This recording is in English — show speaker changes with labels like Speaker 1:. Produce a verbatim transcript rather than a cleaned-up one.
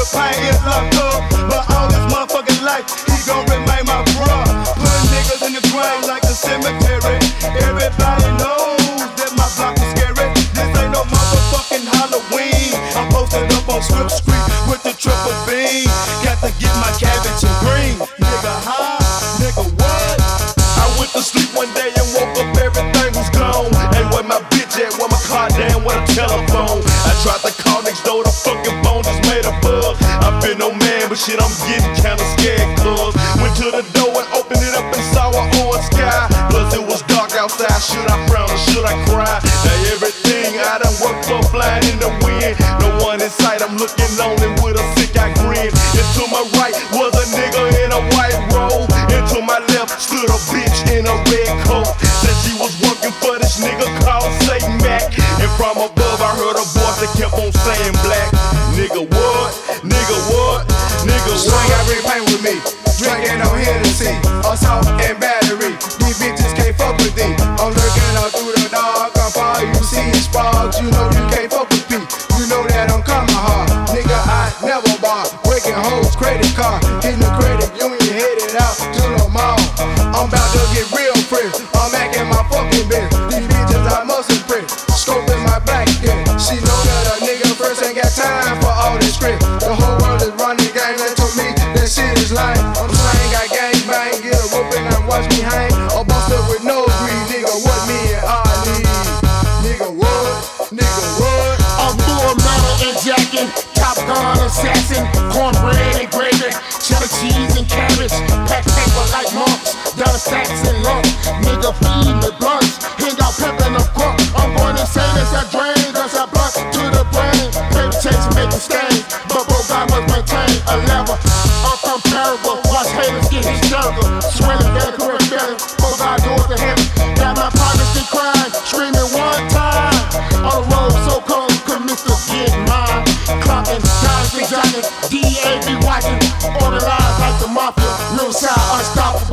Speaker 1: pain is locked up, but all this motherfucking life, he gon' remain my bruh. Put niggas in the ground like the cemetery. Everybody knows that my block is scary. This ain't no motherfucking Halloween. I'm posted up on Script Street with the triple beam. Got to get my cabbage and green. Nigga, huh? Nigga, what? I went to sleep one day and woke up, everything was gone. Ain't where my bitch at, where my car down, where the telephone. I tried to call next door, the fucking phone just made a buzz. I've been no man, but shit, I'm getting kinda scared, cuz went to the door and opened it up and saw an orange sky. Plus it was dark outside, should I frown or should I cry? Now everything I done worked for flying in the wind. No one in sight, I'm looking lonely with a sick eye grin. And to my right was a nigga in a white robe. And to my left stood a bitch in a red coat. Said she was working for this nigga called Satan Mac. And from above I heard a voice that kept on saying black. Nigga what? Nigga what? Nigga what?
Speaker 2: Swing every pain with me, drinking on Hennessy, assault and battery. These bitches can't fuck with thee. I'm lurking out through the dark. I'm far, you see sparks. You know you can't fuck with me. You know that I'm coming hard. Nigga, I never bar. Breaking hoes, credit card, hitting the credit union, headed out to the mall. I'm about to get real fresh. I'm acting my fucking best. These bitches I must impress. Scoping my back end. She know that a nigga first ain't got time for all this script. The whole world is running gang, and to me that shit is lame. I'm saying got gang bang, get a whooping and watch me hang. A buster with no greed, nigga, what me and I need. Nigga what? Nigga what?
Speaker 3: I'm full metal and jacking, Top Gun assassin, cornbread and gravy, cheddar cheese and cabbage, pack paper like monks, dollar stacks and lumps. Nigga feed me blunts, he got pep in the crunk. I'm going insane as I drain, cause I blunt to the brain. Paper chase making stains, but both God must maintain a level uncomparable. Watch haters get hysterical, swelling better, correct better. Both God doors to heaven. Got my partners in crime, screaming one time. On the road so cold, could Mister get mine. Clocking, times and jocking, D A be watching. On the lines like the mafia, real side unstoppable.